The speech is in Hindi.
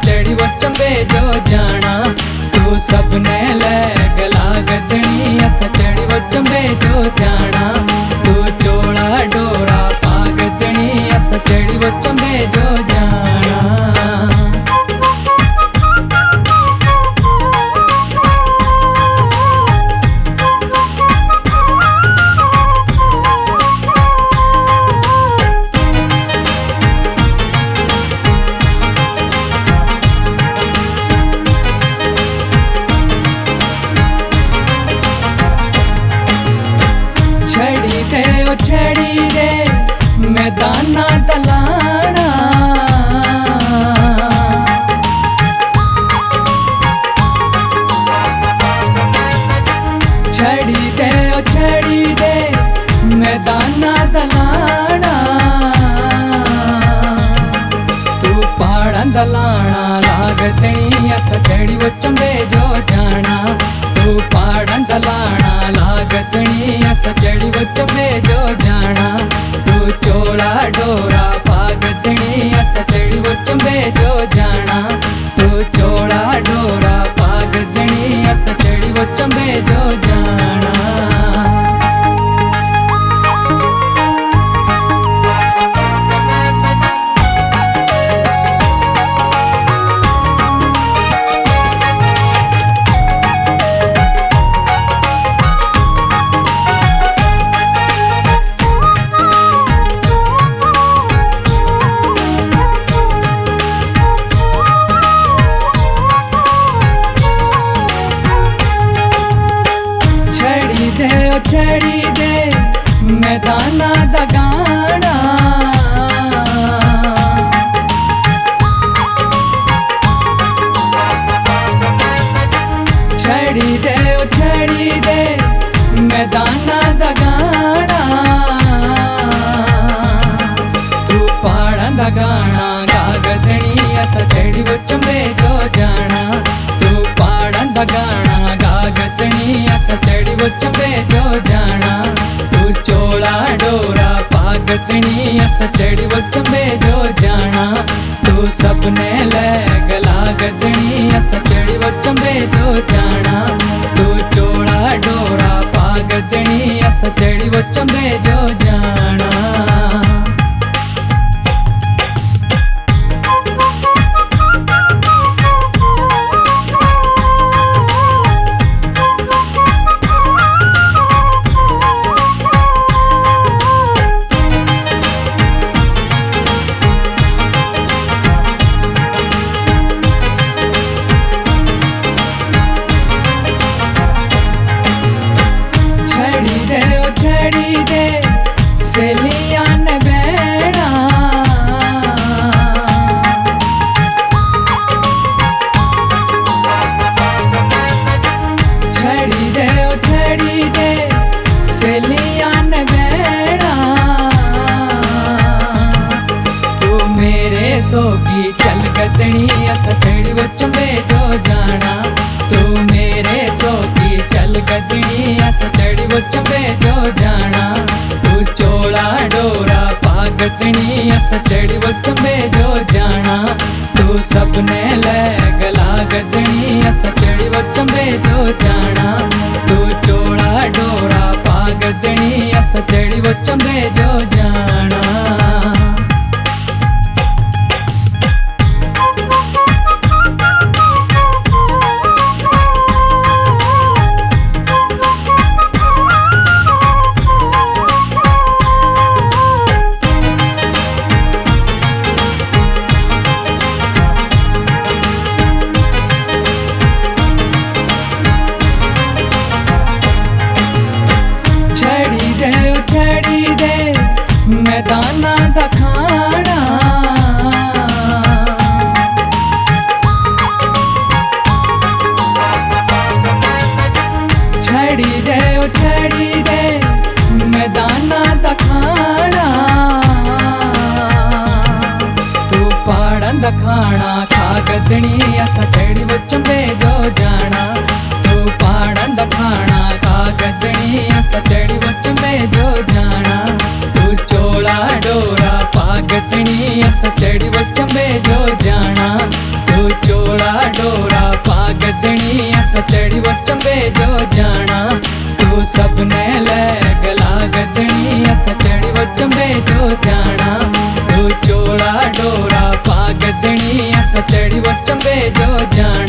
चढ़ी वो चंबे जो जाना तू सबने ले गला गदनी अस चढ़ी वो चंबे जो जाना तू चोला डोरा पा गदनी अस चढ़ी वो चंबे जो जाना। छड़ी दे मैदाना दलाना छड़ी दे मैदाना दलाना तू पहाड़ा दलाना लागतनी अस चढ़ी वो चंबे जो जाना तू पहाड़ा दलाना लागतनी अस चढ़ी वो चंबे जो जाना तू चोला डोरा पागतनी अस चढ़ी वो चंबे जो जाना तू चोला डोरा पागतनी अस चढ़ी वो चंबे जो जाना। छड़ी दे मैदाना दगाना छड़ी दे मैदाना दगाना तू पहाड़ा दगाना गागदनी अस चढ़ी वो चंबे जो जाना तू पहाड़ा दगाना गागदनी अस चढ़ी वो चंबे जो जाना तू चोला डोरा पागतनी अस चढ़ी वो चंबे जो जाना तू सबने ले गला गदनी अस चढ़ी वो चंबे जो जाना तू चोला डोरा पागतनी अस चढ़ी वो चंबे जो जाना। छड़ी दे सेलियां ने बैठा छड़ी दे सेलियां ने बैठा तू मेरे सोगी चल गदनी अस चढ़ी वो चंबे जो जाना तू मेरे सोगी चल गदनी अस चढ़ी वो चंबे जो जाना तू चोला डोरा पागतनी अस चढ़ी वो चंबे जो जाना तू सबने ले गला गदनी अस चढ़ी वो चंबे जो जाना तू चोला डोरा पागतनी अस चढ़ी वो चंबे जो जाना। छड़ी दे मैदाना दखाना छड़ी दे मैदाना दखाना तू पहाड़ा दखाना खा गदनी अस चढ़ी वो चंबे जो जाना तू पहाड़ा दखाना खा गदनी अस चढ़ी वो चंबे जो जाना तू चोला डोरा पागतनी अस चढ़ी वो चंबे जो जाना तू तू चोला डोरा पागदनी अस चढ़ी वो चंबे जो जाना तू सबने ले गला गदनी अस चढ़ी वो चंबे जो जाना तू चोला डोरा पागदनी अस चढ़ी वो चंबे जो जाना।